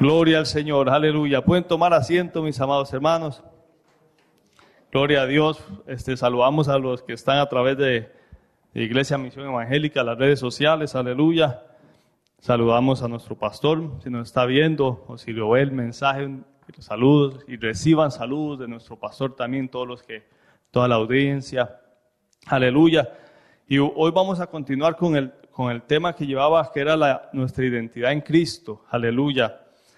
Gloria al Señor, aleluya. Pueden tomar asiento, mis amados hermanos. Gloria a Dios. Saludamos a los que están a través de Iglesia Misión Evangélica, las redes sociales, aleluya. Saludamos a nuestro pastor, si nos está viendo o si lo ve el mensaje, saludos y reciban saludos de nuestro pastor también, toda la audiencia, aleluya. Y hoy vamos a continuar con el tema que llevaba, que era nuestra identidad en Cristo, aleluya.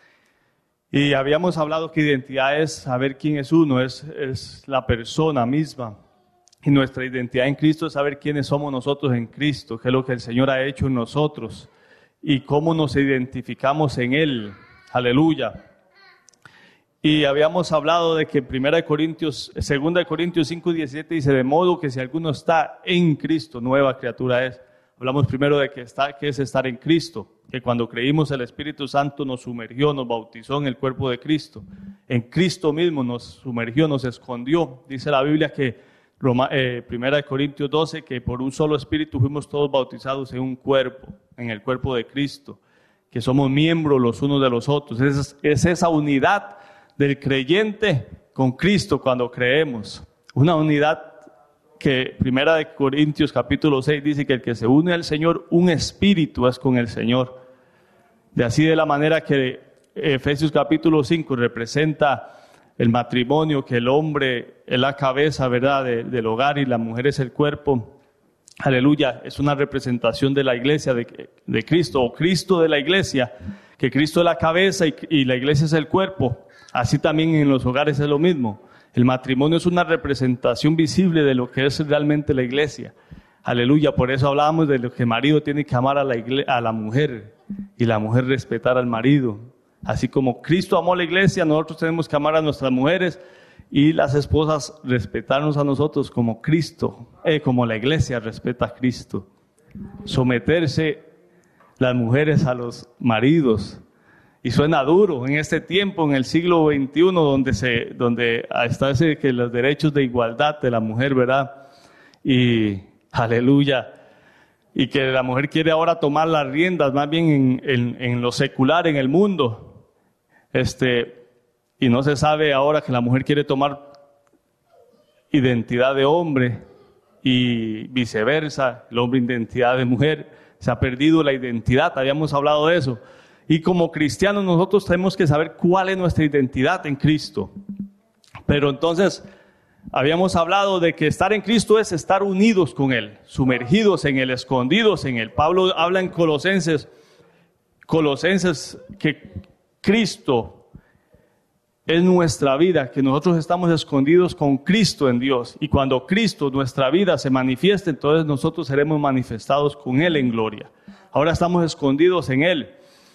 Y habíamos hablado que identidad es saber quién es uno, es la persona misma. Y nuestra identidad en Cristo es saber quiénes somos nosotros en Cristo, qué es lo que el Señor ha hecho en nosotros y cómo nos identificamos en Él, aleluya. Y habíamos hablado de que 2 Corintios 5:17 dice, de modo que si alguno está en Cristo, nueva criatura es. Hablamos primero de qué es estar en Cristo, que cuando creímos el Espíritu Santo nos sumergió, nos bautizó en el cuerpo de Cristo. En Cristo mismo nos sumergió, nos escondió. Dice la Biblia que 1 Corintios 12, que por un solo Espíritu fuimos todos bautizados en un cuerpo, en el cuerpo de Cristo, que somos miembros los unos de los otros. Es esa unidad del creyente con Cristo cuando creemos. Una unidad que 1 Corintios capítulo 6 dice que el que se une al Señor, un espíritu es con el Señor. De la manera que Efesios capítulo 5 representa el matrimonio, que el hombre es la cabeza, ¿verdad?, del hogar y la mujer es el cuerpo. Aleluya, es una representación de la iglesia de Cristo, o Cristo de la iglesia, que Cristo es la cabeza y la iglesia es el cuerpo. Así también en los hogares es lo mismo. El matrimonio es una representación visible de lo que es realmente la iglesia. Aleluya, por eso hablábamos de lo que el marido tiene que amar a la mujer y la mujer respetar al marido. Así como Cristo amó a la iglesia, nosotros tenemos que amar a nuestras mujeres y las esposas respetarnos a nosotros como como la iglesia respeta a Cristo. Someterse las mujeres a los maridos. Y suena duro en este tiempo, en el siglo XXI, donde está que los derechos de igualdad de la mujer, ¿verdad? Y aleluya. Y que la mujer quiere ahora tomar las riendas, más bien en lo secular, en el mundo. Y no se sabe ahora que la mujer quiere tomar identidad de hombre y viceversa, el hombre identidad de mujer. Se ha perdido la identidad, habíamos hablado de eso. Y como cristianos nosotros tenemos que saber cuál es nuestra identidad en Cristo. Pero entonces habíamos hablado de que estar en Cristo es estar unidos con Él, sumergidos en Él, escondidos en Él. Pablo habla en Colosenses que Cristo es nuestra vida, que nosotros estamos escondidos con Cristo en Dios. Y cuando Cristo, nuestra vida, se manifieste, entonces nosotros seremos manifestados con Él en gloria. Ahora estamos escondidos en Él.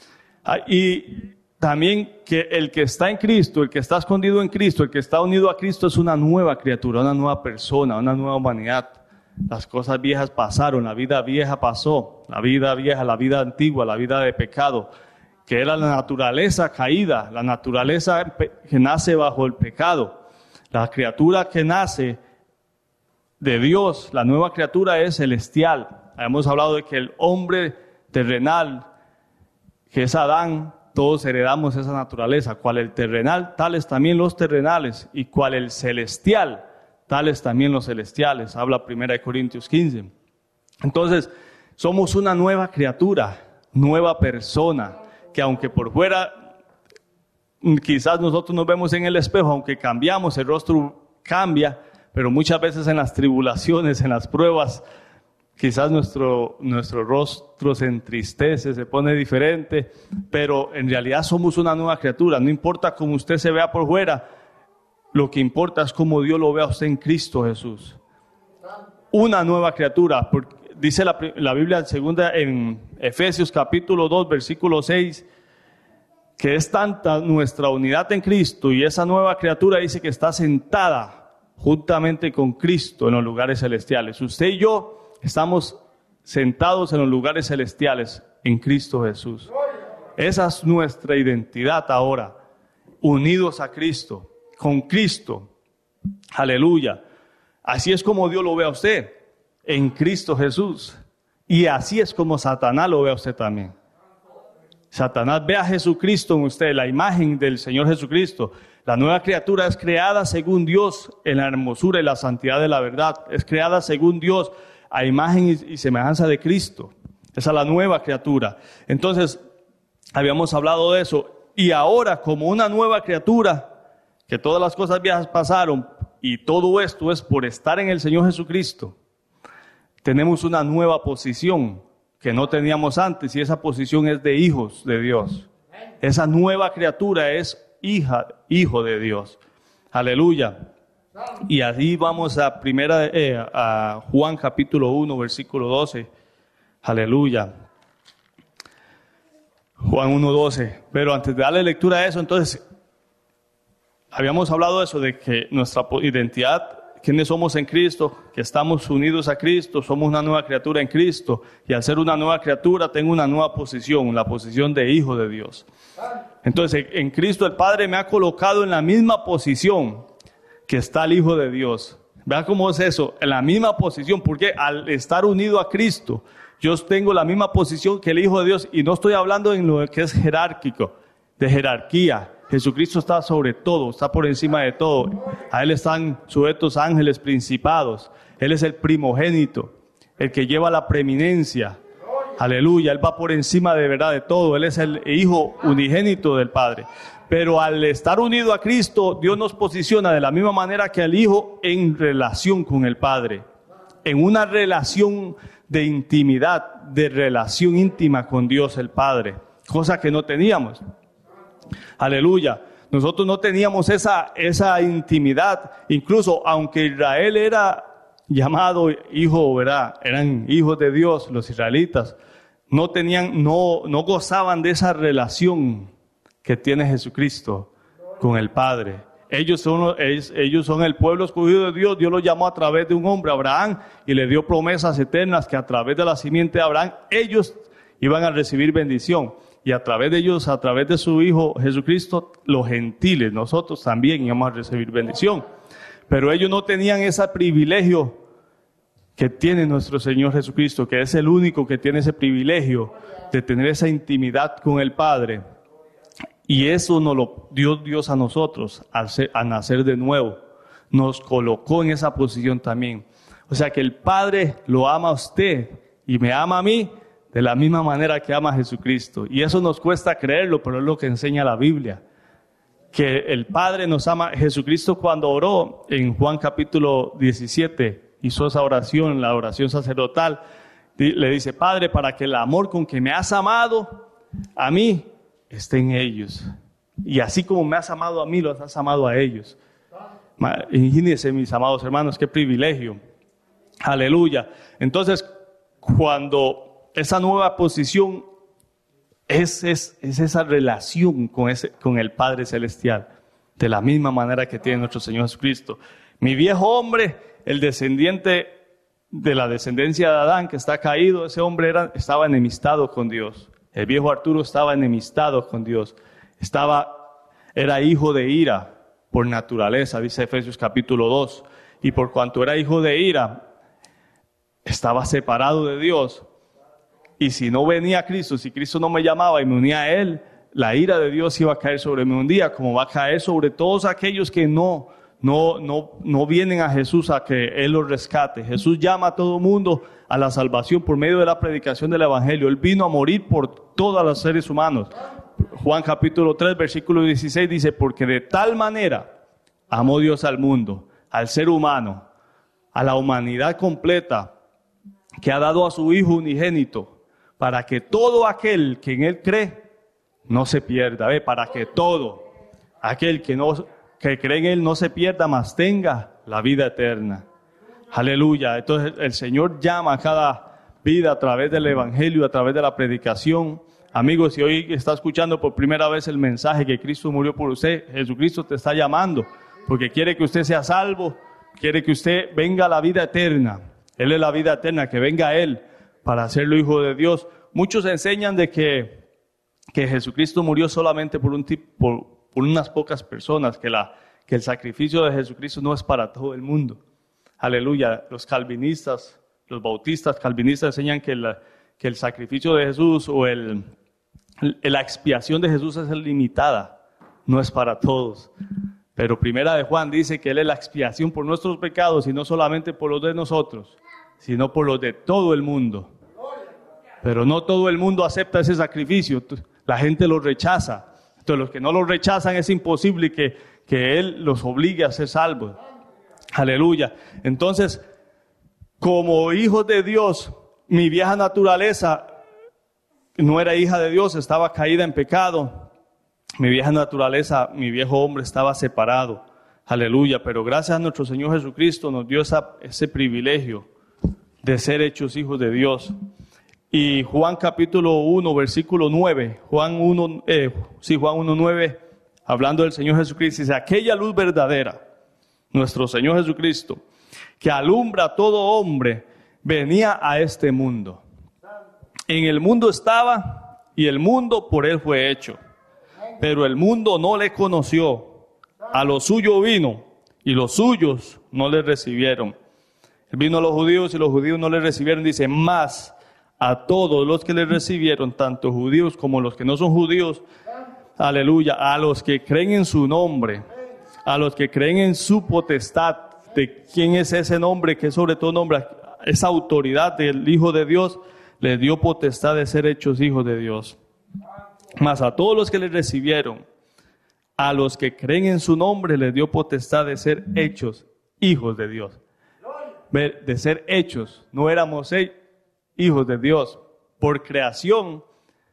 Y también que el que está en Cristo, el que está escondido en Cristo, el que está unido a Cristo es una nueva criatura, una nueva persona, una nueva humanidad. Las cosas viejas pasaron, la vida vieja pasó, la vida vieja, la vida antigua, la vida de pecado, que era la naturaleza caída, la naturaleza que nace bajo el pecado. La criatura que nace de Dios, la nueva criatura es celestial. Hemos hablado de que el hombre terrenal, que es Adán, todos heredamos esa naturaleza. Cual el terrenal, tales también los terrenales, y cual el celestial, tales también los celestiales. Habla 1 Corintios 15. Entonces, somos una nueva criatura, nueva persona, que aunque por fuera, quizás nosotros nos vemos en el espejo, aunque cambiamos, el rostro cambia, pero muchas veces en las tribulaciones, en las pruebas, quizás nuestro rostro se entristece, se pone diferente, pero en realidad somos una nueva criatura. No importa cómo usted se vea por fuera, lo que importa es cómo Dios lo vea a usted en Cristo Jesús. Una nueva criatura, porque dice la Biblia en Efesios capítulo 2, versículo 6, que es tanta nuestra unidad en Cristo y esa nueva criatura dice que está sentada juntamente con Cristo en los lugares celestiales. Usted y yo estamos sentados en los lugares celestiales en Cristo Jesús. Esa es nuestra identidad ahora, unidos a Cristo, con Cristo. Aleluya. Así es como Dios lo ve a usted, en Cristo Jesús. Y así es como Satanás lo ve a usted también. Satanás ve a Jesucristo en usted, la imagen del Señor Jesucristo. La nueva criatura es creada según Dios en la hermosura y la santidad de la verdad. Es creada según Dios a imagen y semejanza de Cristo. Esa es la nueva criatura. Entonces, habíamos hablado de eso. Y ahora, como una nueva criatura, que todas las cosas viejas pasaron y todo esto es por estar en el Señor Jesucristo, tenemos una nueva posición que no teníamos antes, y esa posición es de hijos de Dios. Esa nueva criatura es hijo de Dios. Aleluya. Y así vamos a Juan capítulo 1, versículo 12. Aleluya. Juan 1, 12. Pero antes de darle lectura a eso, entonces, habíamos hablado de eso, de que nuestra identidad, quiénes somos en Cristo, que estamos unidos a Cristo, somos una nueva criatura en Cristo, y al ser una nueva criatura tengo una nueva posición, la posición de hijo de Dios. Entonces, en Cristo el Padre me ha colocado en la misma posición que está el Hijo de Dios. Vean cómo es eso, en la misma posición, porque al estar unido a Cristo, yo tengo la misma posición que el Hijo de Dios, y no estoy hablando en lo que es jerárquico, de jerarquía. Jesucristo está sobre todo, está por encima de todo. A Él están sujetos ángeles, principados. Él es el primogénito, el que lleva la preeminencia. Aleluya, Él va por encima de verdad de todo. Él es el Hijo unigénito del Padre. Pero al estar unido a Cristo, Dios nos posiciona de la misma manera que al Hijo en relación con el Padre. En una relación de intimidad, de relación íntima con Dios el Padre. Cosa que no teníamos. Aleluya. Nosotros no teníamos esa intimidad. Incluso aunque Israel era llamado hijo, ¿verdad? Eran hijos de Dios, los israelitas. No gozaban de esa relación que tiene Jesucristo con el Padre. Ellos son el pueblo escogido de Dios. Dios los llamó a través de un hombre, Abraham, y le dio promesas eternas que a través de la simiente de Abraham, ellos iban a recibir bendición. Y a través de ellos, a través de su Hijo Jesucristo, los gentiles, nosotros también íbamos a recibir bendición. Pero ellos no tenían ese privilegio que tiene nuestro Señor Jesucristo, que es el único que tiene ese privilegio de tener esa intimidad con el Padre. Y eso nos lo dio Dios a nosotros al nacer de nuevo. Nos colocó en esa posición también. O sea que el Padre lo ama a usted y me ama a mí de la misma manera que ama a Jesucristo. Y eso nos cuesta creerlo, pero es lo que enseña la Biblia. Que el Padre nos ama. Jesucristo cuando oró en Juan capítulo 17, hizo esa oración, la oración sacerdotal, le dice: Padre, para que el amor con que me has amado a mí esté en ellos. Y así como me has amado a mí, los has amado a ellos. Imagínense, mis amados hermanos, qué privilegio. Aleluya. Entonces, cuando esa nueva posición es esa relación con el Padre Celestial, de la misma manera que tiene nuestro Señor Jesucristo. Mi viejo hombre, el descendiente de la descendencia de Adán que está caído, ese hombre estaba enemistado con Dios. El viejo Arturo estaba enemistado con Dios. Era hijo de ira por naturaleza, dice Efesios capítulo 2. Y por cuanto era hijo de ira, estaba separado de Dios. Y si no venía Cristo, si Cristo no me llamaba y me unía a Él, la ira de Dios iba a caer sobre mí un día, como va a caer sobre todos aquellos que no vienen a Jesús a que Él los rescate. Jesús llama a todo mundo a la salvación por medio de la predicación del Evangelio. Él vino a morir por todos los seres humanos. Juan capítulo 3, versículo 16 dice: porque de tal manera amó Dios al mundo, al ser humano, a la humanidad completa, que ha dado a su Hijo unigénito, para que todo aquel que en Él cree no se pierda. Para que todo aquel que cree en Él no se pierda, mas tenga la vida eterna. Aleluya. Entonces el Señor llama a cada vida a través del Evangelio, a través de la predicación. Amigos, si hoy está escuchando por primera vez el mensaje que Cristo murió por usted, Jesucristo te está llamando porque quiere que usted sea salvo, quiere que usted venga a la vida eterna. Él es la vida eterna, que venga a Él para hacerlo hijo de Dios. Muchos enseñan de que Jesucristo murió solamente por unas pocas personas, que el sacrificio de Jesucristo no es para todo el mundo. Aleluya. Los calvinistas, los bautistas calvinistas enseñan que el sacrificio de Jesús o el La expiación de Jesús es limitada, no es para todos. Pero Primera de Juan dice que Él es la expiación por nuestros pecados y no solamente por los de nosotros, sino por los de todo el mundo. Pero no todo el mundo acepta ese sacrificio, la gente lo rechaza. Entonces los que no lo rechazan es imposible que Él los obligue a ser salvos. Aleluya. Entonces, como hijos de Dios, mi vieja naturaleza no era hija de Dios, estaba caída en pecado. Mi vieja naturaleza, mi viejo hombre estaba separado. Aleluya. Pero gracias a nuestro Señor Jesucristo nos dio ese privilegio de ser hechos hijos de Dios. Y Juan capítulo 1, versículo 9, Juan 1:9, hablando del Señor Jesucristo, dice: aquella luz verdadera, nuestro Señor Jesucristo, que alumbra a todo hombre, venía a este mundo. En el mundo estaba, y el mundo por Él fue hecho. Pero el mundo no le conoció. A lo suyo vino, y los suyos no le recibieron. Él vino a los judíos, y los judíos no le recibieron. Dice: mas a todos los que le recibieron, tanto judíos como los que no son judíos, aleluya, a los que creen en su nombre, a los que creen en su potestad, de quién es ese nombre, que es sobre todo nombre, esa autoridad del Hijo de Dios, les dio potestad de ser hechos hijos de Dios. Mas a todos los que le recibieron, a los que creen en su nombre, les dio potestad de ser hechos hijos de Dios. De ser hechos, no éramos hijos de Dios. Por creación,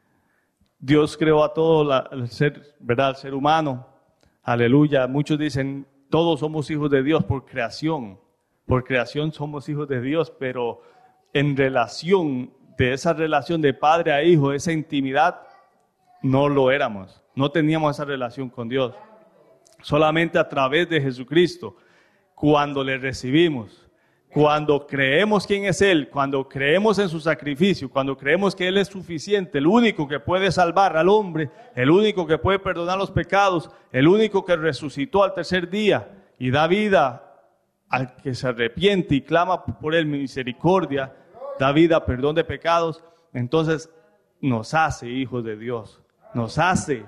Dios creó a todo el ser, ¿verdad? El ser humano. Aleluya. Muchos dicen, todos somos hijos de Dios por creación. Por creación somos hijos de Dios, pero en relación, de esa relación de padre a hijo, esa intimidad, no lo éramos. No teníamos esa relación con Dios. Solamente a través de Jesucristo, cuando le recibimos, cuando creemos quién es Él, cuando creemos en su sacrificio, cuando creemos que Él es suficiente, el único que puede salvar al hombre, el único que puede perdonar los pecados, el único que resucitó al tercer día y da vida al que se arrepiente y clama por Él misericordia, da vida, perdón de pecados, entonces nos hace hijos de Dios, nos hace,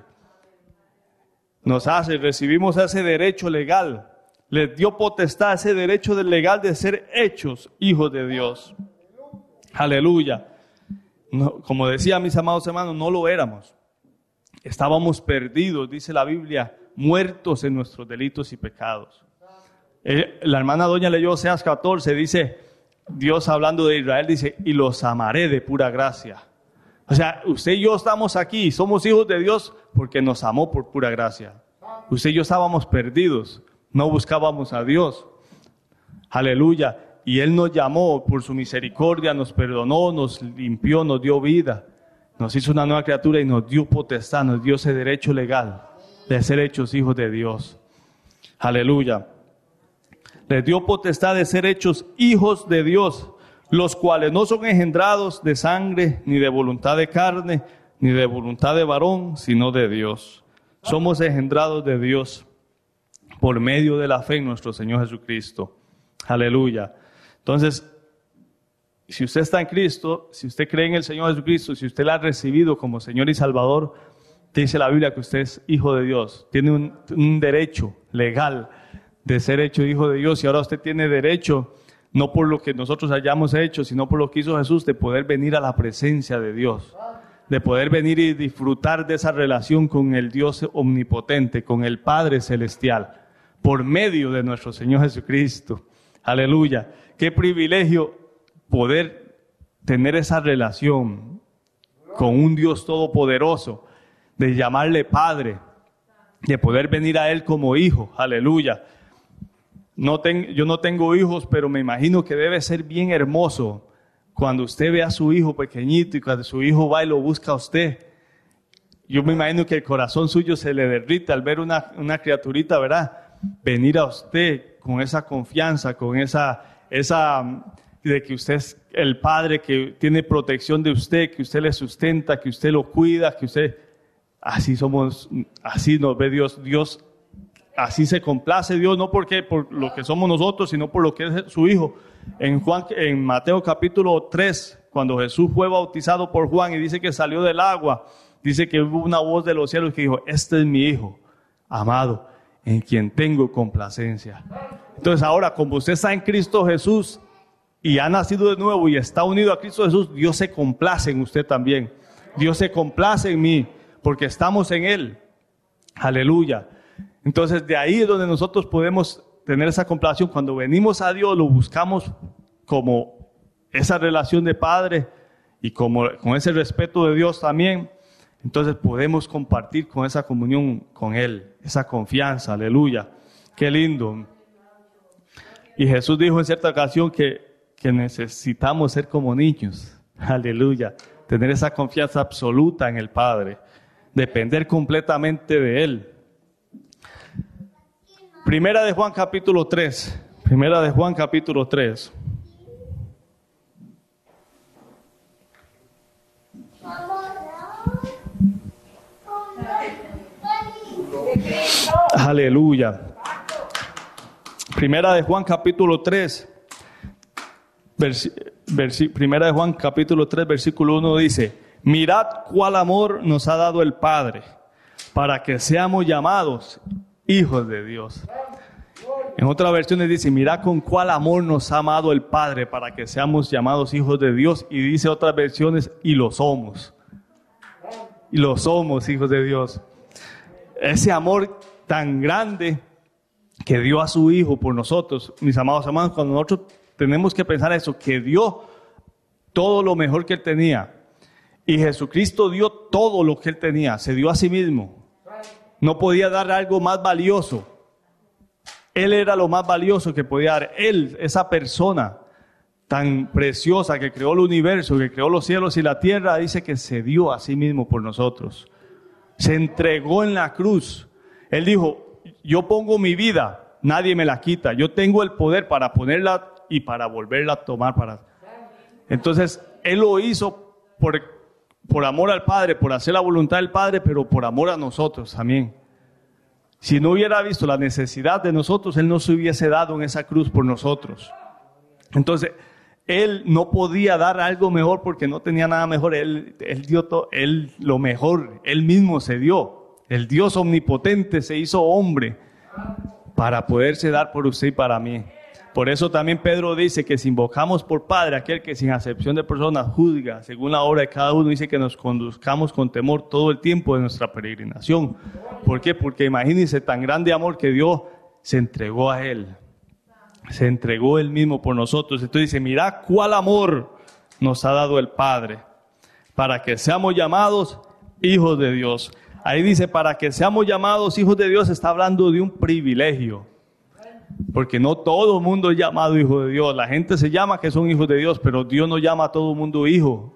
recibimos ese derecho legal. Les dio potestad, ese derecho legal de ser hechos hijos de Dios. Aleluya. No, como decía mis amados hermanos, no lo éramos. Estábamos perdidos, dice la Biblia, muertos en nuestros delitos y pecados. La hermana Doña leyó Oseas 14, dice, Dios hablando de Israel, dice, y los amaré de pura gracia. O sea, usted y yo estamos aquí, somos hijos de Dios porque nos amó por pura gracia. Usted y yo estábamos perdidos. No buscábamos a Dios. Aleluya. Y Él nos llamó por su misericordia, nos perdonó, nos limpió, nos dio vida. Nos hizo una nueva criatura y nos dio potestad, nos dio ese derecho legal de ser hechos hijos de Dios. Aleluya. Les dio potestad de ser hechos hijos de Dios, los cuales no son engendrados de sangre, ni de voluntad de carne, ni de voluntad de varón, sino de Dios. Somos engendrados de Dios por medio de la fe en nuestro Señor Jesucristo. Aleluya. Entonces, si usted está en Cristo, si usted cree en el Señor Jesucristo, si usted la ha recibido como Señor y Salvador, dice la Biblia que usted es hijo de Dios. Tiene un derecho legal de ser hecho hijo de Dios. Y ahora usted tiene derecho, no por lo que nosotros hayamos hecho, sino por lo que hizo Jesús, de poder venir a la presencia de Dios. De poder venir y disfrutar de esa relación con el Dios omnipotente, con el Padre Celestial, por medio de nuestro Señor Jesucristo. Aleluya. Qué privilegio poder tener esa relación con un Dios todopoderoso, de llamarle Padre, de poder venir a Él como hijo. Aleluya. Yo no tengo hijos, pero me imagino que debe ser bien hermoso cuando usted ve a su hijo pequeñito y cuando su hijo va y lo busca a usted. Yo me imagino que el corazón suyo se le derrite al ver una criaturita, ¿verdad? Venir a usted con esa confianza, con esa de que usted es el Padre que tiene protección de usted, que usted le sustenta, que usted lo cuida, que usted, así somos, así nos ve Dios, así se complace Dios, no porque por lo que somos nosotros, sino por lo que es su Hijo. En Mateo capítulo 3, cuando Jesús fue bautizado por Juan y dice que salió del agua, dice que hubo una voz de los cielos que dijo, este es mi Hijo amado, en quien tengo complacencia. Entonces ahora, como usted está en Cristo Jesús y ha nacido de nuevo y está unido a Cristo Jesús, Dios se complace en usted también. Dios se complace en mí porque estamos en Él. Aleluya. Entonces de ahí es donde nosotros podemos tener esa complacencia. Cuando venimos a Dios, lo buscamos como esa relación de padre y como con ese respeto de Dios también. Entonces podemos compartir con esa comunión con Él, esa confianza. Aleluya. Qué lindo. Y Jesús dijo en cierta ocasión que necesitamos ser como niños. Aleluya. Tener esa confianza absoluta en el Padre. Depender completamente de Él. Primera de Juan capítulo 3. Primera de Juan capítulo 3. Aleluya. Primera de Juan capítulo 3. Primera de Juan capítulo 3 versículo 1 dice: mirad cuál amor nos ha dado el Padre para que seamos llamados hijos de Dios. En otras versiones dice: mirad con cuál amor nos ha amado el Padre para que seamos llamados hijos de Dios. Y dice otras versiones: y lo somos. Y lo somos hijos de Dios. Ese amor tan grande que dio a su Hijo por nosotros, mis amados hermanos, cuando nosotros tenemos que pensar eso, que dio todo lo mejor que Él tenía. Y Jesucristo dio todo lo que Él tenía, se dio a sí mismo. No podía dar algo más valioso. Él era lo más valioso que podía dar. Él, esa persona tan preciosa que creó el universo, que creó los cielos y la tierra, dice que se dio a sí mismo por nosotros. Se entregó en la cruz. Él dijo: yo pongo mi vida, nadie me la quita. Yo tengo el poder para ponerla y para volverla a tomar. Entonces, Él lo hizo por amor al Padre, por hacer la voluntad del Padre, pero por amor a nosotros también. Si no hubiera visto la necesidad de nosotros, Él no se hubiese dado en esa cruz por nosotros. Entonces, Él no podía dar algo mejor porque no tenía nada mejor. Él dio todo, Él lo mejor, Él mismo se dio. El Dios omnipotente se hizo hombre para poderse dar por usted y para mí. Por eso también Pedro dice que si invocamos por Padre aquel que sin acepción de personas juzga según la obra de cada uno, dice que nos conduzcamos con temor todo el tiempo de nuestra peregrinación. ¿Por qué? Porque imagínense tan grande amor que Dios se entregó a Él. Se entregó Él mismo por nosotros. Entonces dice: mirad cuál amor nos ha dado el Padre para que seamos llamados hijos de Dios. Ahí dice: para que seamos llamados hijos de Dios, está hablando de un privilegio. Porque no todo el mundo es llamado hijo de Dios. La gente se llama que son hijos de Dios, pero Dios no llama a todo el mundo hijo.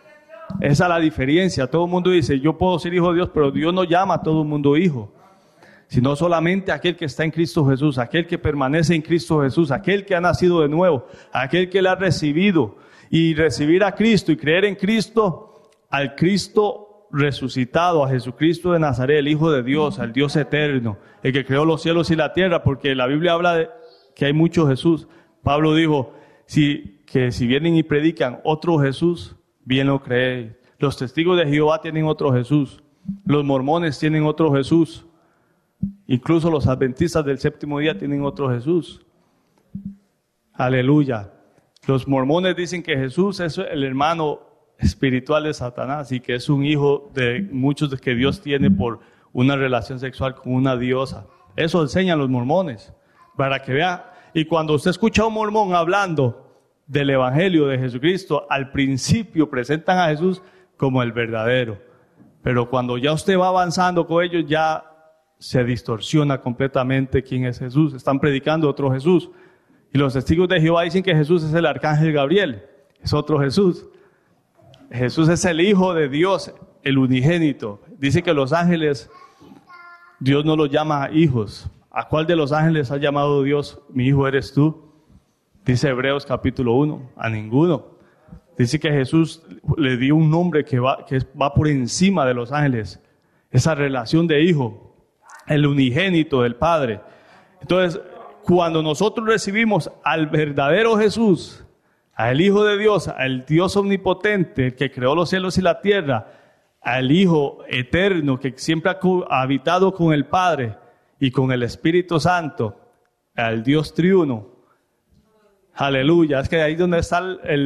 Esa es la diferencia. Todo el mundo dice: yo puedo ser hijo de Dios, pero Dios no llama a todo el mundo hijo. Sino solamente aquel que está en Cristo Jesús, aquel que permanece en Cristo Jesús, aquel que ha nacido de nuevo, aquel que le ha recibido. Y recibir a Cristo y creer en Cristo, al Cristo resucitado, a Jesucristo de Nazaret, el Hijo de Dios, al Dios eterno, el que creó los cielos y la tierra, porque la Biblia habla de que hay mucho Jesús. Pablo dijo que si vienen y predican otro Jesús, bien lo creéis. Los testigos de Jehová tienen otro Jesús, los mormones tienen otro Jesús, incluso los adventistas del séptimo día tienen otro Jesús. Aleluya. Los mormones dicen que Jesús es el hermano espiritual de Satanás y que es un hijo de muchos que Dios tiene por una relación sexual con una diosa. Eso enseñan los mormones, para que vea. Y cuando usted escucha a un mormón hablando del evangelio de Jesucristo, al principio presentan a Jesús como el verdadero, pero cuando ya usted va avanzando con ellos, ya se distorsiona completamente quién es Jesús. Están predicando otro Jesús. Y los testigos de Jehová dicen que Jesús es el arcángel Gabriel, es otro Jesús. Jesús es el Hijo de Dios, el unigénito. Dice que los ángeles, Dios no los llama hijos. ¿A cuál de los ángeles ha llamado Dios, mi hijo eres tú? Dice Hebreos capítulo 1, a ninguno. Dice que Jesús le dio un nombre que va por encima de los ángeles. Esa relación de hijo, el unigénito del Padre. Entonces, cuando nosotros recibimos al verdadero Jesús, al Hijo de Dios, al Dios omnipotente, el que creó los cielos y la tierra, al Hijo eterno que siempre ha habitado con el Padre y con el Espíritu Santo, al Dios triuno. Aleluya. Es que ahí donde está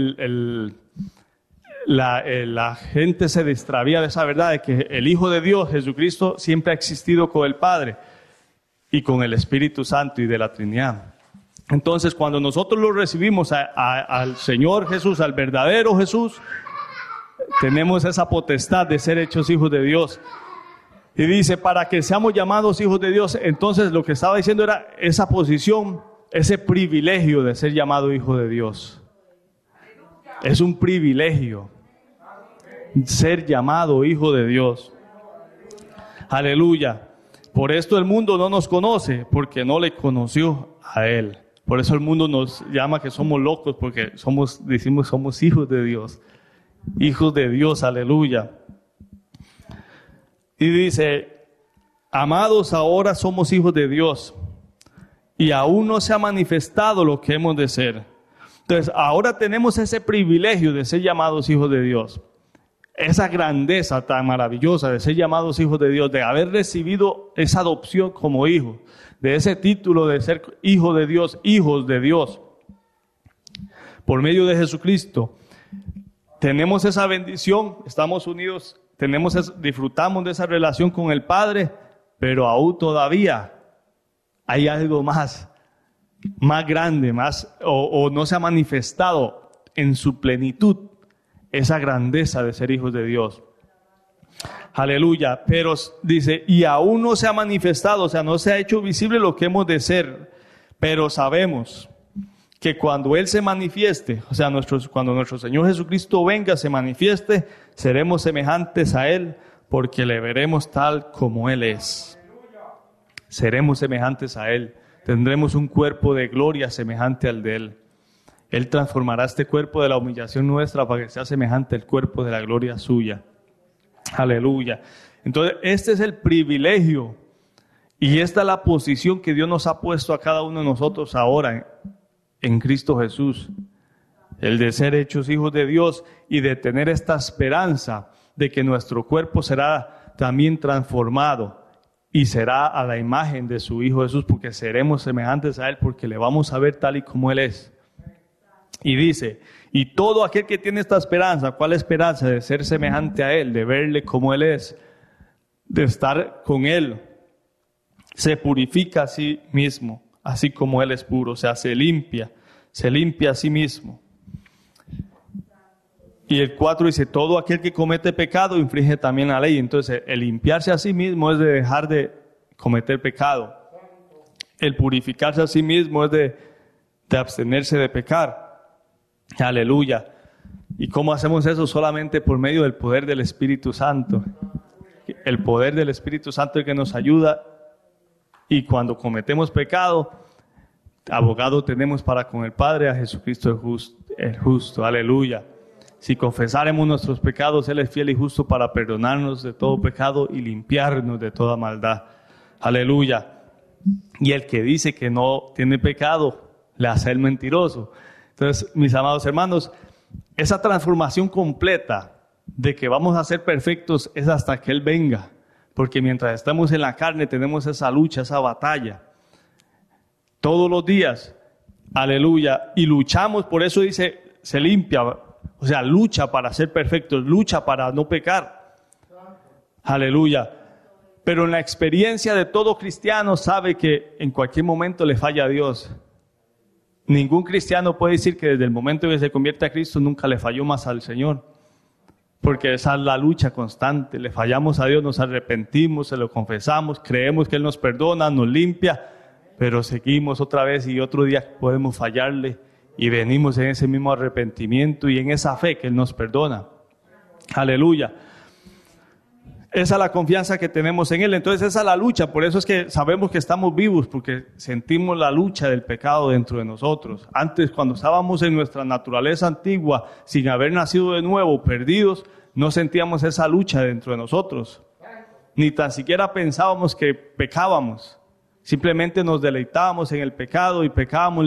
la gente se extravía de esa verdad de que el Hijo de Dios, Jesucristo, siempre ha existido con el Padre y con el Espíritu Santo y de la Trinidad. Entonces, cuando nosotros lo recibimos al Señor Jesús, al verdadero Jesús, tenemos esa potestad de ser hechos hijos de Dios. Y dice, para que seamos llamados hijos de Dios. Entonces, lo que estaba diciendo era esa posición, ese privilegio de ser llamado hijo de Dios. Es un privilegio ser llamado hijo de Dios. Aleluya. Por esto el mundo no nos conoce, porque no le conoció a Él. Por eso el mundo nos llama que somos locos, porque decimos somos hijos de Dios. Hijos de Dios, aleluya. Y dice, amados, ahora somos hijos de Dios, y aún no se ha manifestado lo que hemos de ser. Entonces, ahora tenemos ese privilegio de ser llamados hijos de Dios. Esa grandeza tan maravillosa de ser llamados hijos de Dios, de haber recibido esa adopción como hijos, de ese título de ser hijo de Dios, hijos de Dios, por medio de Jesucristo. Tenemos esa bendición, estamos unidos, disfrutamos de esa relación con el Padre, pero aún todavía hay algo más grande, o no se ha manifestado en su plenitud esa grandeza de ser hijos de Dios. Aleluya. Pero dice, y aún no se ha manifestado, o sea, no se ha hecho visible lo que hemos de ser, pero sabemos que cuando Él se manifieste, o sea, cuando nuestro Señor Jesucristo venga, se manifieste, seremos semejantes a Él, porque le veremos tal como Él es. Seremos semejantes a Él. Tendremos un cuerpo de gloria semejante al de Él. Él transformará este cuerpo de la humillación nuestra para que sea semejante al cuerpo de la gloria suya. Aleluya. Entonces, este es el privilegio y esta es la posición que Dios nos ha puesto a cada uno de nosotros ahora en Cristo Jesús. El de ser hechos hijos de Dios y de tener esta esperanza de que nuestro cuerpo será también transformado y será a la imagen de su Hijo Jesús, porque seremos semejantes a Él, porque le vamos a ver tal y como Él es. Y dice, y todo aquel que tiene esta esperanza, ¿cuál esperanza? De ser semejante a Él, de verle como Él es, de estar con Él, se purifica a sí mismo, así como Él es puro, o sea, se limpia a sí mismo. Y el 4 dice, todo aquel que comete pecado infringe también la ley. Entonces, el limpiarse a sí mismo es de dejar de cometer pecado. El purificarse a sí mismo es de abstenerse de pecar. Aleluya. ¿Y cómo hacemos eso? Solamente por medio del poder del Espíritu Santo. El poder del Espíritu Santo es el que nos ayuda. Y cuando cometemos pecado, abogado tenemos para con el Padre, a Jesucristo el justo. Aleluya. Si confesáremos nuestros pecados, Él es fiel y justo para perdonarnos de todo pecado y limpiarnos de toda maldad. Aleluya. Y el que dice que no tiene pecado, le hace el mentiroso. Entonces, mis amados hermanos, esa transformación completa de que vamos a ser perfectos es hasta que Él venga. Porque mientras estamos en la carne tenemos esa lucha, esa batalla. Todos los días. Aleluya. Y luchamos, por eso dice, se limpia. O sea, lucha para ser perfectos, lucha para no pecar. Aleluya. Pero en la experiencia de todo cristiano sabe que en cualquier momento le falla a Dios. Ningún cristiano puede decir que desde el momento en que se convierte a Cristo nunca le falló más al Señor. Porque esa es la lucha constante. Le fallamos a Dios, nos arrepentimos, se lo confesamos, creemos que Él nos perdona, nos limpia, pero seguimos otra vez y otro día podemos fallarle y venimos en ese mismo arrepentimiento y en esa fe que Él nos perdona. Aleluya. Esa es la confianza que tenemos en Él. Entonces esa es la lucha. Por eso es que sabemos que estamos vivos, porque sentimos la lucha del pecado dentro de nosotros. Antes, cuando estábamos en nuestra naturaleza antigua, sin haber nacido de nuevo, perdidos, no sentíamos esa lucha dentro de nosotros. Ni tan siquiera pensábamos que pecábamos. Simplemente nos deleitábamos en el pecado y pecábamos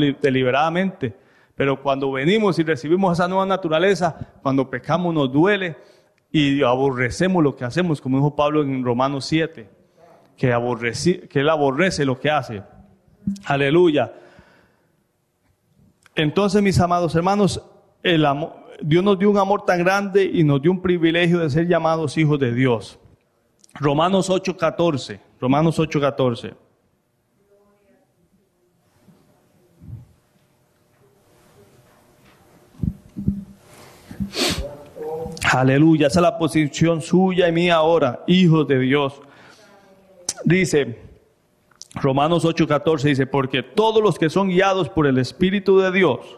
deliberadamente. Pero cuando venimos y recibimos esa nueva naturaleza, cuando pecamos nos duele y aborrecemos lo que hacemos, como dijo Pablo en Romanos 7, que él aborrece lo que hace. Aleluya. Entonces, mis amados hermanos, Dios nos dio un amor tan grande y nos dio un privilegio de ser llamados hijos de Dios. Romanos 8:14. Aleluya, esa es la posición suya y mía ahora, hijos de Dios. Dice, Romanos 8:14 dice, porque todos los que son guiados por el Espíritu de Dios,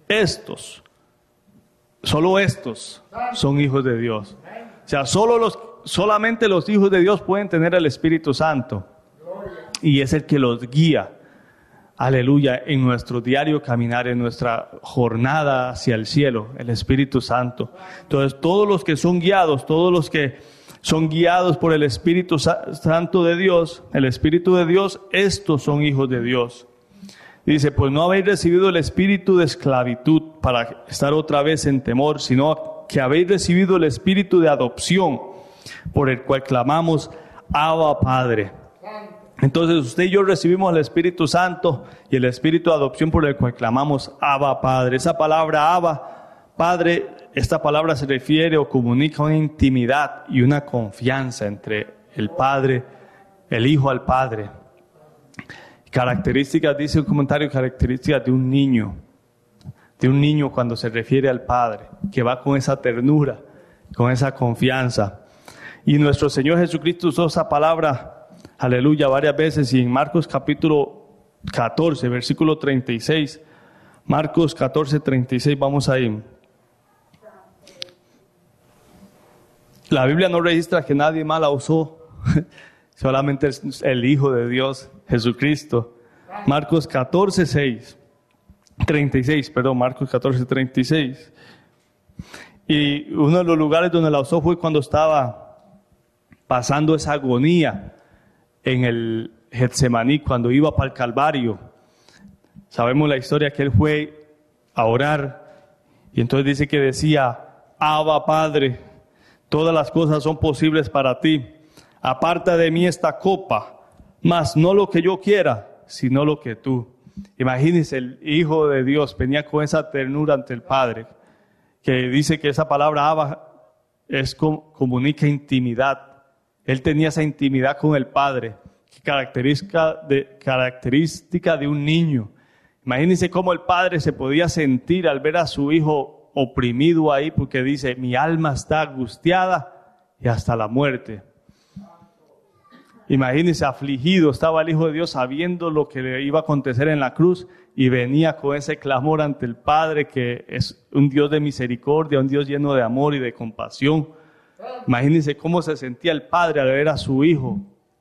solo estos son hijos de Dios. O sea, solamente los hijos de Dios pueden tener el Espíritu Santo. Y es el que los guía. Aleluya, en nuestro diario caminar, en nuestra jornada hacia el cielo, el Espíritu Santo. Entonces, todos los que son guiados por el Espíritu Santo de Dios, el Espíritu de Dios, estos son hijos de Dios. Dice, pues no habéis recibido el espíritu de esclavitud para estar otra vez en temor, sino que habéis recibido el espíritu de adopción, por el cual clamamos, Abba, Padre. Entonces usted y yo recibimos el Espíritu Santo y el Espíritu de adopción por el cual clamamos Abba, Padre. Esa palabra Abba, Padre, esta palabra se refiere o comunica una intimidad y una confianza entre el Padre, el Hijo al Padre. Características, dice un comentario, características de un niño cuando se refiere al Padre, que va con esa ternura, con esa confianza. Y nuestro Señor Jesucristo usó esa palabra, aleluya, varias veces, y en Marcos capítulo 14, versículo 36, Marcos 14, 36, vamos ahí. La Biblia no registra que nadie más la usó, solamente el Hijo de Dios, Jesucristo. Marcos 14, 36. Marcos 14, 36. Y uno de los lugares donde la usó fue cuando estaba pasando esa agonía en el Getsemaní, cuando iba para el Calvario. Sabemos la historia que él fue a orar y entonces dice que decía, Abba, Padre, todas las cosas son posibles para ti. Aparta de mí esta copa, mas no lo que yo quiera, sino lo que tú. Imagínense, el Hijo de Dios venía con esa ternura ante el Padre, que dice que esa palabra Abba comunica intimidad. Él tenía esa intimidad con el Padre, característica de un niño. Imagínense cómo el Padre se podía sentir al ver a su Hijo oprimido ahí, porque dice, mi alma está angustiada y hasta la muerte. Imagínense, afligido estaba el Hijo de Dios sabiendo lo que le iba a acontecer en la cruz y venía con ese clamor ante el Padre, que es un Dios de misericordia, un Dios lleno de amor y de compasión. Imagínense cómo se sentía el Padre al ver a su Hijo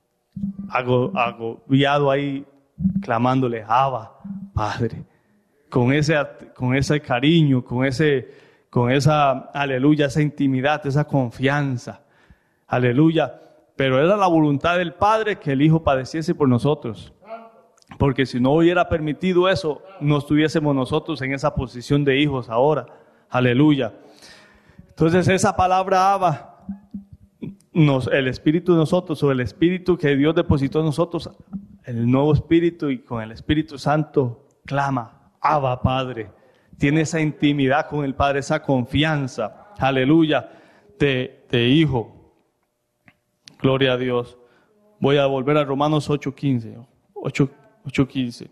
agobiado ahí, clamándole, Abba, Padre. Con ese cariño, con esa, aleluya, esa intimidad, esa confianza. Aleluya. Pero era la voluntad del Padre que el Hijo padeciese por nosotros. Porque si no hubiera permitido eso, no estuviésemos nosotros en esa posición de hijos ahora. Aleluya. Entonces esa palabra Abba, el Espíritu de nosotros, o el Espíritu que Dios depositó en nosotros, el nuevo Espíritu, y con el Espíritu Santo clama, Abba, Padre. Tiene esa intimidad con el Padre, esa confianza, aleluya, de hijo. Gloria a Dios. Voy a volver a Romanos 8:15. 8:15.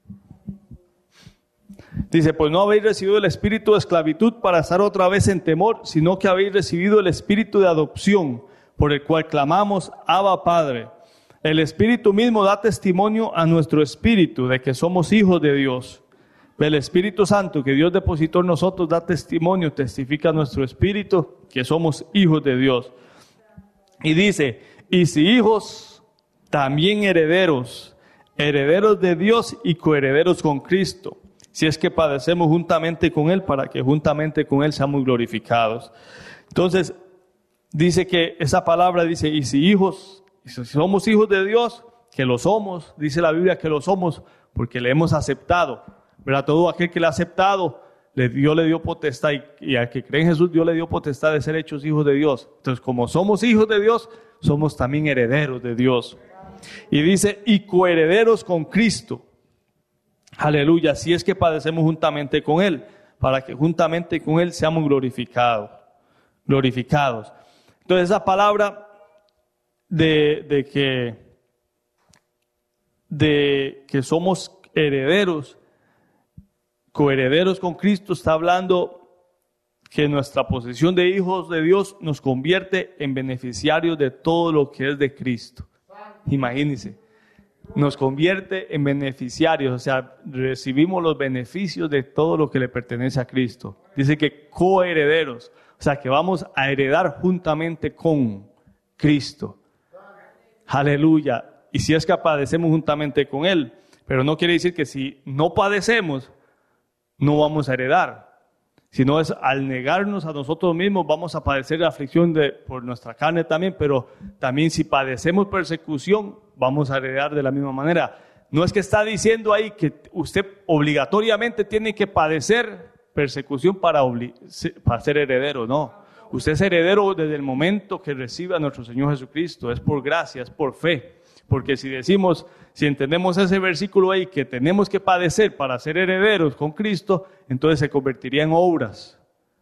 Dice, pues no habéis recibido el espíritu de esclavitud para estar otra vez en temor, sino que habéis recibido el espíritu de adopción, por el cual clamamos, Abba, Padre. El Espíritu mismo da testimonio a nuestro espíritu de que somos hijos de Dios. El Espíritu Santo que Dios depositó en nosotros da testimonio, testifica a nuestro espíritu que somos hijos de Dios. Y dice, y si hijos, también herederos, herederos de Dios y coherederos con Cristo, si es que padecemos juntamente con Él, para que juntamente con Él seamos glorificados. Entonces, dice que esa palabra dice, y si somos hijos de Dios, que lo somos, dice la Biblia que lo somos, porque le hemos aceptado, ¿verdad? Todo aquel que le ha aceptado, Dios le dio potestad, y al que cree en Jesús, Dios le dio potestad de ser hechos hijos de Dios. Entonces, como somos hijos de Dios, somos también herederos de Dios. Y dice, y coherederos con Cristo. Aleluya, si es que padecemos juntamente con Él, para que juntamente con Él seamos glorificados. Entonces, esa palabra de que somos herederos, coherederos con Cristo, está hablando que nuestra posición de hijos de Dios nos convierte en beneficiarios de todo lo que es de Cristo. Imagínense, nos convierte en beneficiarios, o sea, recibimos los beneficios de todo lo que le pertenece a Cristo. Dice que coherederos, o sea, que vamos a heredar juntamente con Cristo. Aleluya. Y si es que padecemos juntamente con Él, pero no quiere decir que si no padecemos, no vamos a heredar. Sino es al negarnos a nosotros mismos, vamos a padecer la aflicción por nuestra carne también, pero también si padecemos persecución, vamos a heredar de la misma manera. No es que está diciendo ahí que usted obligatoriamente tiene que padecer persecución para ser heredero, no. Usted es heredero desde el momento que recibe a nuestro Señor Jesucristo, es por gracia, es por fe. Porque si entendemos ese versículo ahí, que tenemos que padecer para ser herederos con Cristo, entonces se convertiría en obras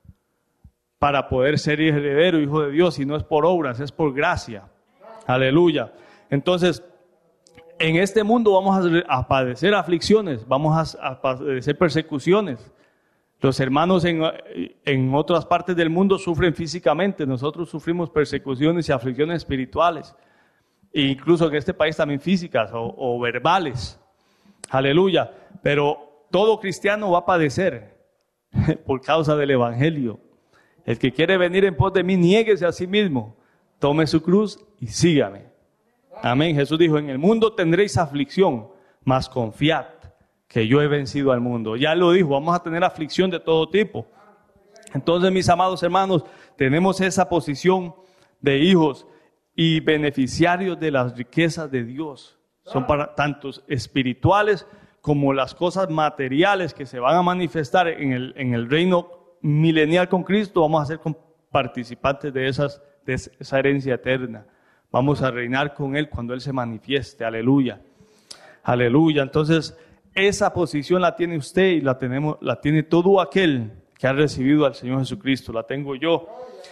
para poder ser heredero, hijo de Dios, y no es por obras, es por gracia. Aleluya. Entonces, en este mundo vamos a padecer aflicciones, vamos a padecer persecuciones. Los hermanos en otras partes del mundo sufren físicamente, nosotros sufrimos persecuciones y aflicciones espirituales. E incluso en este país también físicas o verbales. Aleluya. Pero todo cristiano va a padecer por causa del evangelio. El que quiere venir en pos de mí, niéguese a sí mismo, tome su cruz y sígame. Amén. Jesús dijo, en el mundo tendréis aflicción, mas confiad que yo he vencido al mundo. Ya lo dijo, vamos a tener aflicción de todo tipo. Entonces, mis amados hermanos, tenemos esa posición de hijos y beneficiarios de las riquezas de Dios. Son para tantos espirituales como las cosas materiales que se van a manifestar en el reino milenial con Cristo. Vamos a ser participantes de esa herencia eterna. Vamos a reinar con Él cuando Él se manifieste. Aleluya. Aleluya. Entonces, esa posición la tiene usted y la tiene todo aquel que ha recibido al Señor Jesucristo. La tengo yo.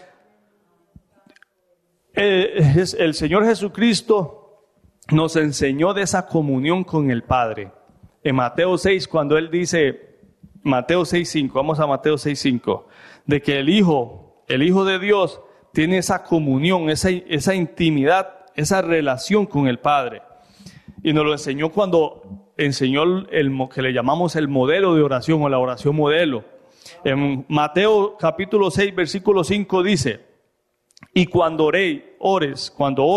El Señor Jesucristo nos enseñó de esa comunión con el Padre. En Mateo 6, cuando Él dice, Mateo 6:5, vamos a Mateo 6:5, de que el Hijo de Dios tiene esa comunión, esa intimidad, esa relación con el Padre. Y nos lo enseñó cuando enseñó que le llamamos el modelo de oración o la oración modelo. En Mateo capítulo 6, versículo 5 dice, y cuando ores,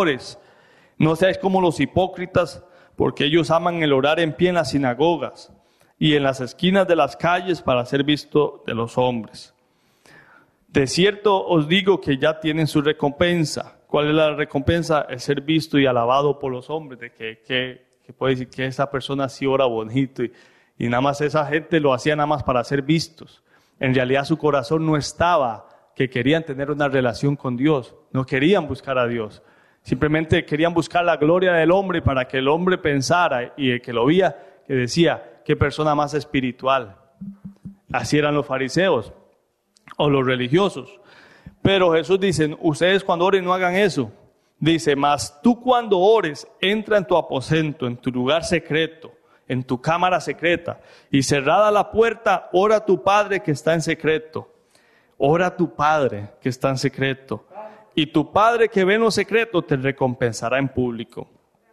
no seáis como los hipócritas, porque ellos aman el orar en pie en las sinagogas y en las esquinas de las calles para ser visto de los hombres. De cierto os digo que ya tienen su recompensa. ¿Cuál es la recompensa? El ser visto y alabado por los hombres, de que puede decir que esa persona sí ora bonito y nada más esa gente lo hacía nada más para ser vistos. En realidad su corazón no estaba que querían tener una relación con Dios, no querían buscar a Dios, simplemente querían buscar la gloria del hombre para que el hombre pensara y el que lo veía, que decía, qué persona más espiritual. Así eran los fariseos o los religiosos. Pero Jesús dice, ustedes cuando oren no hagan eso. Dice, mas tú cuando ores, entra en tu aposento, en tu lugar secreto, en tu cámara secreta, y cerrada la puerta, ora a tu Padre que está en secreto. Ora a tu Padre que está en secreto. Y tu Padre que ve en lo secreto te recompensará en público.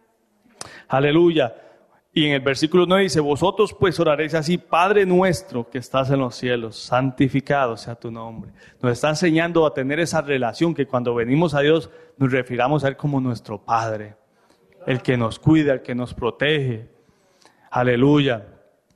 Aleluya. Y en el versículo 9 dice, vosotros pues oraréis así, Padre nuestro que estás en los cielos, santificado sea tu nombre. Nos está enseñando a tener esa relación que cuando venimos a Dios nos refiramos a Él como nuestro Padre. El que nos cuida, el que nos protege. Aleluya.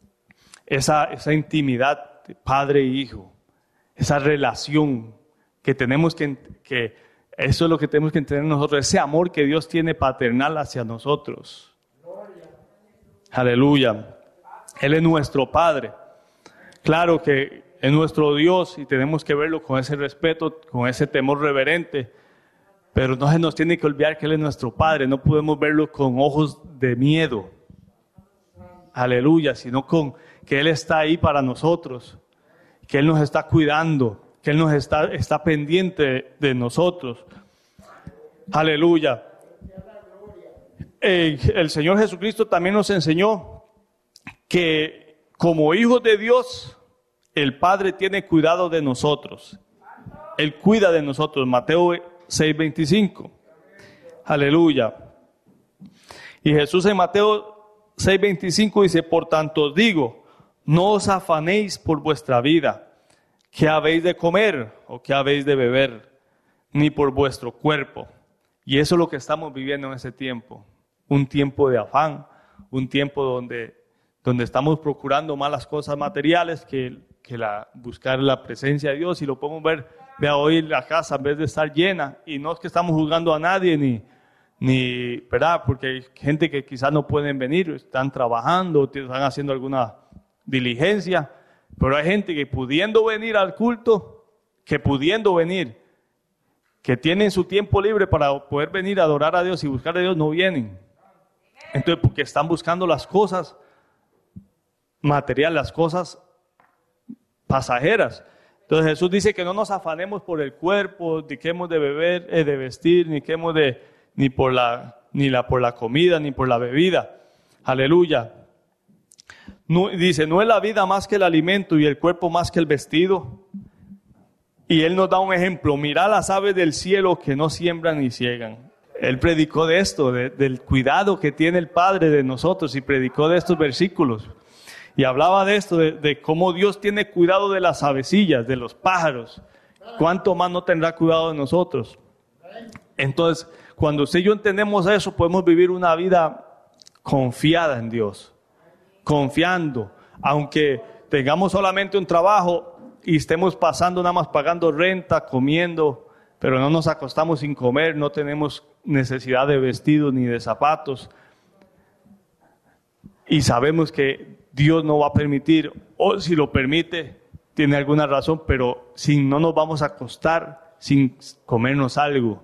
Esa intimidad de Padre e Hijo. Esa relación que tenemos que eso es lo que tenemos que entender nosotros, ese amor que Dios tiene paternal hacia nosotros. Aleluya. Él es nuestro Padre. Claro que es nuestro Dios y tenemos que verlo con ese respeto, con ese temor reverente. Pero no se nos tiene que olvidar que Él es nuestro Padre. No podemos verlo con ojos de miedo. Aleluya, sino con que Él está ahí para nosotros, que Él nos está cuidando, que Él nos está pendiente de nosotros. Aleluya. El Señor Jesucristo también nos enseñó que como hijos de Dios, el Padre tiene cuidado de nosotros. Él cuida de nosotros. Mateo 6:25. Aleluya. Y Jesús en Mateo 6:25 dice: por tanto os digo, no os afanéis por vuestra vida, qué habéis de comer o qué habéis de beber, ni por vuestro cuerpo. Y eso es lo que estamos viviendo en ese tiempo. Un tiempo de afán, un tiempo donde estamos procurando más las cosas materiales que buscar la presencia de Dios. Y lo podemos ver, vea hoy la casa en vez de estar llena, y no es que estamos juzgando a nadie ni ¿verdad? Porque hay gente que quizás no pueden venir, están trabajando, están haciendo alguna diligencia, pero hay gente que pudiendo venir al culto, que tienen su tiempo libre para poder venir a adorar a Dios y buscar a Dios, no vienen. Entonces, porque están buscando las cosas materiales, las cosas pasajeras. Entonces Jesús dice que no nos afanemos por el cuerpo, ni qué hemos de beber, de vestir, ni qué hemos ni por la comida, ni por la bebida. Aleluya. No, dice, no es la vida más que el alimento y el cuerpo más que el vestido. Y Él nos da un ejemplo. Mirad las aves del cielo que no siembran ni ciegan. Él predicó de esto, del cuidado que tiene el Padre de nosotros, y predicó de estos versículos. Y hablaba de esto, de cómo Dios tiene cuidado de las avecillas, de los pájaros. ¿Cuánto más no tendrá cuidado de nosotros? Entonces, cuando usted y yo entendemos eso, podemos vivir una vida confiada en Dios. Confiando, aunque tengamos solamente un trabajo y estemos pasando nada más pagando renta, comiendo, pero no nos acostamos sin comer, no tenemos necesidad de vestidos ni de zapatos. Y sabemos que Dios no va a permitir, o si lo permite, tiene alguna razón, pero no nos vamos a acostar sin comernos algo.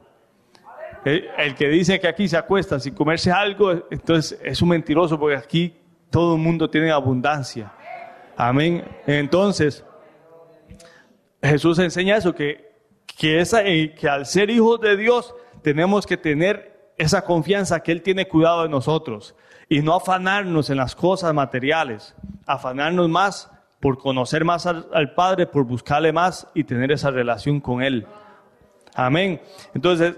El que dice que aquí se acuesta sin comerse algo, entonces es un mentiroso, porque aquí todo el mundo tiene abundancia. Amén. Entonces, Jesús enseña eso, que al ser hijos de Dios tenemos que tener esa confianza que Él tiene cuidado de nosotros y no afanarnos en las cosas materiales, afanarnos más por conocer más al Padre, por buscarle más y tener esa relación con Él. Amén. Entonces,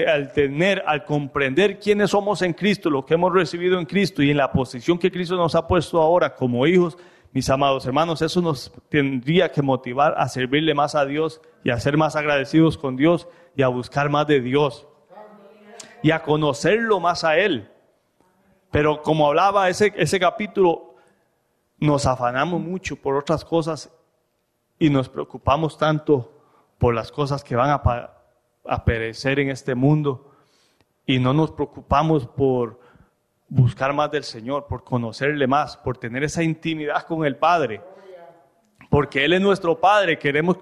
al comprender quiénes somos en Cristo, lo que hemos recibido en Cristo y en la posición que Cristo nos ha puesto ahora como hijos, mis amados hermanos, eso nos tendría que motivar a servirle más a Dios y a ser más agradecidos con Dios y a buscar más de Dios y a conocerlo más a Él. Pero como hablaba ese capítulo, nos afanamos mucho por otras cosas y nos preocupamos tanto por las cosas que van a perecer en este mundo, y no nos preocupamos por buscar más del Señor, por conocerle más, por tener esa intimidad con el Padre, porque Él es nuestro Padre.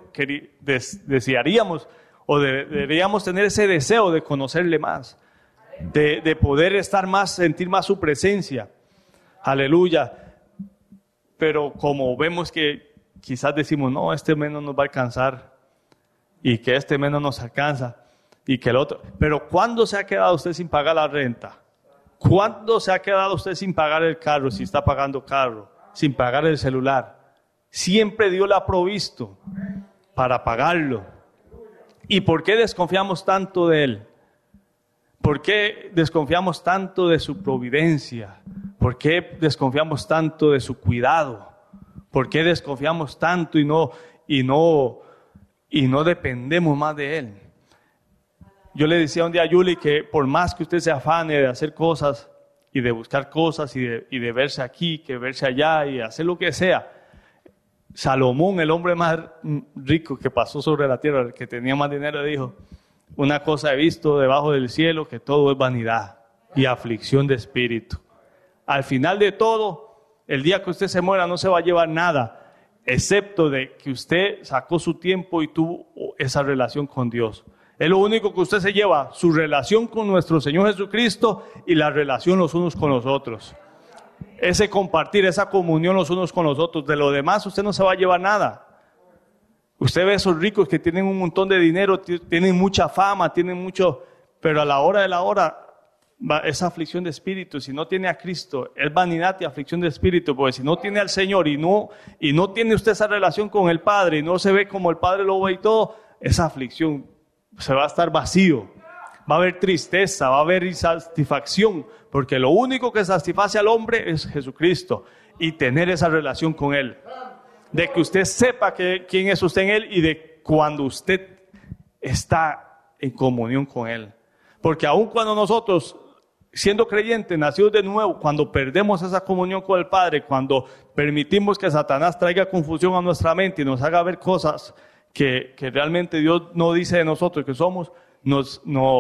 Desearíamos o deberíamos tener ese deseo de conocerle más, de poder estar más, sentir más su presencia. Aleluya. Pero como vemos que quizás decimos, no, este mes no nos va a alcanzar, y que este mes no nos alcanza, y que el otro. Pero ¿cuándo se ha quedado usted sin pagar la renta? ¿Cuándo se ha quedado usted sin pagar el carro, si está pagando carro, sin pagar el celular? Siempre Dios le ha provisto para pagarlo. ¿Y por qué desconfiamos tanto de Él? ¿Por qué desconfiamos tanto de su providencia? ¿Por qué desconfiamos tanto de su cuidado? ¿Por qué desconfiamos tanto y no dependemos más de Él? Yo le decía un día a Yuli que por más que usted se afane de hacer cosas y de buscar cosas y de verse aquí, que verse allá y hacer lo que sea, Salomón, el hombre más rico que pasó sobre la tierra, el que tenía más dinero, dijo: una cosa he visto debajo del cielo, que todo es vanidad y aflicción de espíritu. Al final de todo, el día que usted se muera no se va a llevar nada. excepto de que usted sacó su tiempo y tuvo esa relación con Dios. Es lo único que usted se lleva, su relación con nuestro Señor Jesucristo y la relación los unos con los otros. Ese compartir, esa comunión los unos con los otros. De lo demás usted no se va a llevar nada. Usted ve a esos ricos que tienen un montón de dinero, tienen mucha fama, tienen mucho, pero a la hora de la hora, esa aflicción de espíritu, si no tiene a Cristo, es vanidad y aflicción de espíritu, porque si no tiene al Señor y no tiene usted esa relación con el Padre y no se ve como el Padre lo ve y todo, esa aflicción se va a estar vacío, va a haber tristeza, va a haber insatisfacción, porque lo único que satisface al hombre es Jesucristo y tener esa relación con Él. De que usted sepa quién es usted en Él y de cuando usted está en comunión con Él. Porque aun cuando nosotros, siendo creyentes, nacidos de nuevo, cuando perdemos esa comunión con el Padre, cuando permitimos que Satanás traiga confusión a nuestra mente y nos haga ver cosas que realmente Dios no dice de nosotros que somos, nos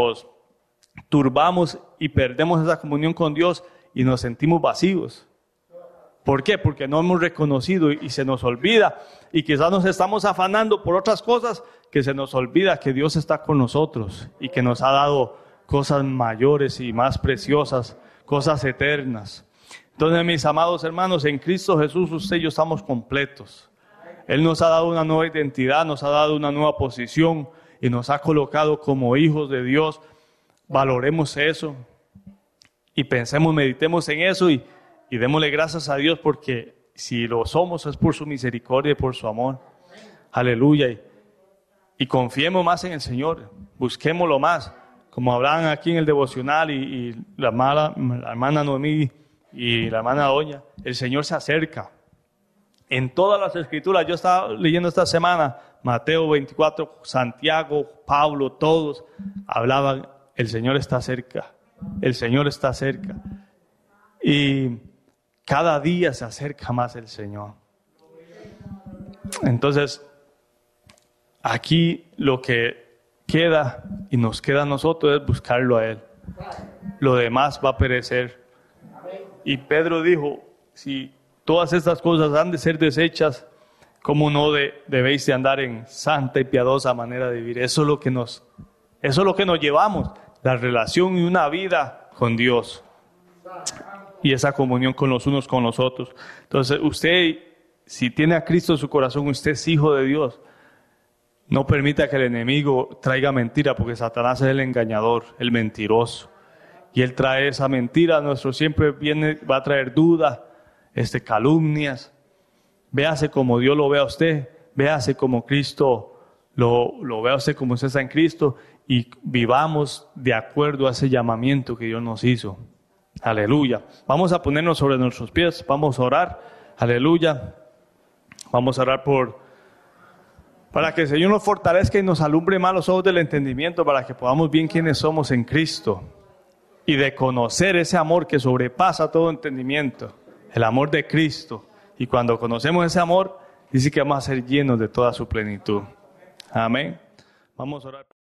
turbamos y perdemos esa comunión con Dios y nos sentimos vacíos. ¿Por qué? Porque no hemos reconocido y se nos olvida. Y quizás nos estamos afanando por otras cosas que se nos olvida que Dios está con nosotros y que nos ha dado cosas mayores y más preciosas, cosas eternas. Entonces, mis amados hermanos, en Cristo Jesús usted y yo estamos completos. Él nos ha dado una nueva identidad, nos ha dado una nueva posición y nos ha colocado como hijos de Dios. Valoremos eso y pensemos, meditemos en eso y démosle gracias a Dios, porque si lo somos es por su misericordia y por su amor. Aleluya. Y confiemos más en el Señor, busquémoslo más. Como hablaban aquí en el devocional y la hermana Noemí y la hermana Doña, el Señor se acerca. En todas las escrituras, yo estaba leyendo esta semana, Mateo 24, Santiago, Pablo, todos hablaban, el Señor está cerca, el Señor está cerca. Y cada día se acerca más el Señor. Entonces, aquí lo que queda y nos queda a nosotros es buscarlo a Él. Lo demás va a perecer. Y Pedro dijo, si todas estas cosas han de ser desechas, ¿cómo no debéis de andar en santa y piadosa manera de vivir? Eso es lo que nos llevamos, la relación y una vida con Dios. Y esa comunión con los unos con los otros. Entonces, usted, si tiene a Cristo en su corazón, usted es hijo de Dios. No permita que el enemigo traiga mentira, porque Satanás es el engañador, el mentiroso. Y él trae esa mentira, siempre va a traer dudas, calumnias. Véase como Dios lo ve a usted, véase como Cristo lo ve a usted, como usted está en Cristo, y vivamos de acuerdo a ese llamamiento que Dios nos hizo. Aleluya. Vamos a ponernos sobre nuestros pies, vamos a orar. Aleluya. Vamos a orar para que el Señor nos fortalezca y nos alumbre más los ojos del entendimiento, para que podamos ver quiénes somos en Cristo y de conocer ese amor que sobrepasa todo entendimiento, el amor de Cristo. Y cuando conocemos ese amor, dice que vamos a ser llenos de toda su plenitud. Amén. Vamos a orar.